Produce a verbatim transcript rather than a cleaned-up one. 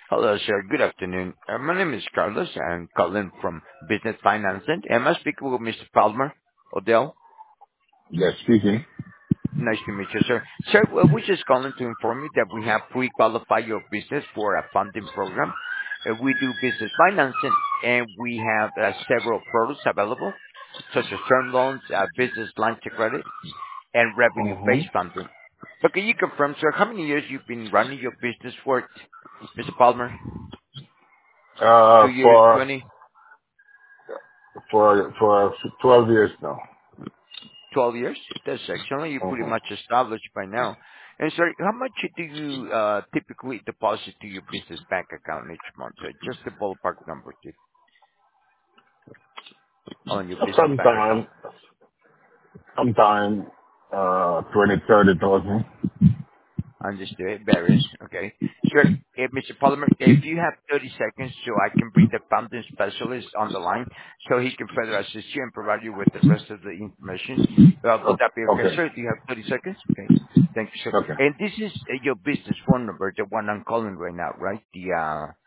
Hello, sir. Good afternoon. Uh, My name is Carlos. I'm calling from Business Financing. Am I speaking with Mister Palmer Odell? Yes, speaking. Nice to meet you, sir. Sir, well, we're just calling to inform you that we have pre-qualified your business for a funding program. Uh, We do business financing, and we have uh, several products available, such as term loans, uh, business lines of credit, and Mm-hmm. revenue-based funding. But can you confirm, sir, how many years you've been running your business for, Mister Palmer? Uh, Two years, for twenty? for for twelve years now. twelve years? That's excellent. You're pretty Mm-hmm. much established by now. And sorry, how much do you uh, typically deposit to your business bank account each month? So just the ballpark number to, on your business bank account. Sometime, sometime, uh, twenty, thirty thousand. Understood. It varies. Okay. Sure. Eh, Mister Polymer, if you have thirty seconds so I can bring the founding specialist on the line so he can further assist you and provide you with the rest of the information, uh, would that be okay, Okay. sir? Do you have thirty seconds? Okay. Thank you, sir. Okay. And this is uh, your business phone number, the one I'm calling right now, right? The, uh,